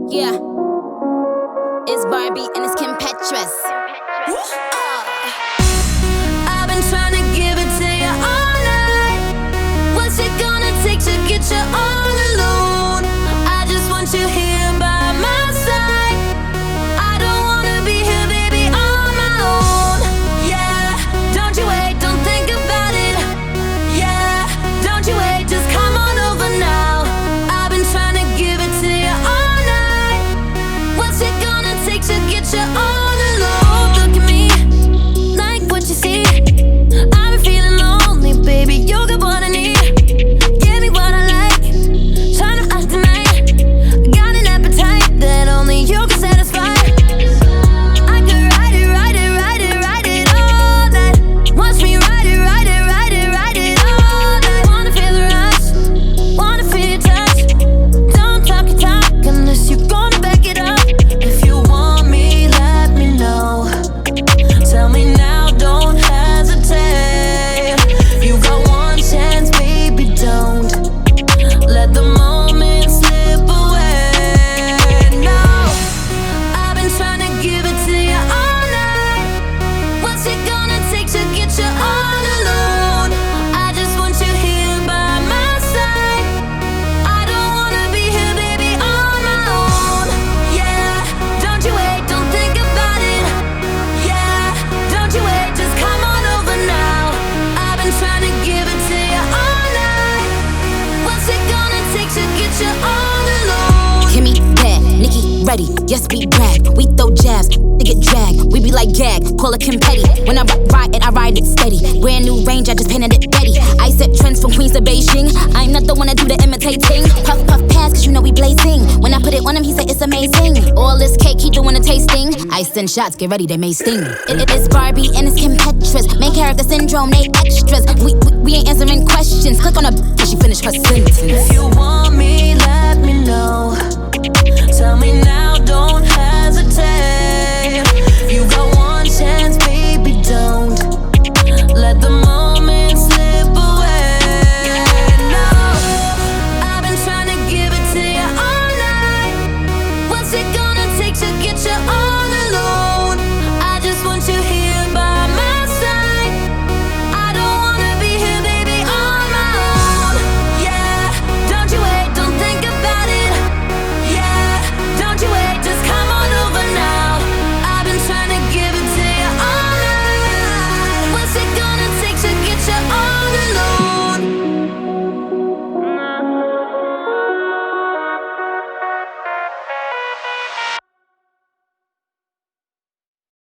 Yeah, it's Barbie and it's Kim Petras. I've been trying to give it to you all night. What's it gonna take to get you all alone? I just want you here by my side. I don't wanna be here, baby, on my own. Yeah, don't you wait, don't think about it. Yeah, don't you wait, just come on over now. I've been trying to give it to you all night. What's it gonna take to get you all alone? Look at me, like what you see. I've been feeling lonely, baby, you got what I need. Give me what I like, trying to ask tonight. Got an appetite that only you can satisfy. I could ride it, ride it, ride it, ride it all night. Watch me ride it, ride it, ride it, ride it all night. Wanna feel the rush, wanna feel your touch. Don't talk your talk unless you're gonna back it up. If you want me, let me know. Tell me now, don't hesitate. You got one chance, baby, don't let the moment slip away. No, I've been trying to give it to you all night. What's it gonna take to get you all alone? I just want you here by my side. I don't wanna be here, baby, on my own. Yeah, don't you wait, don't think about it. Yeah, don't you wait, just come on over now. I've been trying to give it to you all night. What's it gonna take to get you all alone? Kimmy bad, Nikki ready, yes we brag. We throw jabs, they get dragged. We be like gag, call it Kim Petty. When I ride it, I ride it steady. Brand new range, I just painted it ready. I set trends from Queens to Beijing. I'm not the one to do the imitating. Puff puff pass, cause you know we blazing. When I put it on him, he said it's amazing. All this cake, he doing a tasting. I send shots, get ready, they may sting. It is Barbie and it's Kim Petras. Main character syndrome, they extras. We ain't answering questions. Click on her, she finish her sentence. If you want me,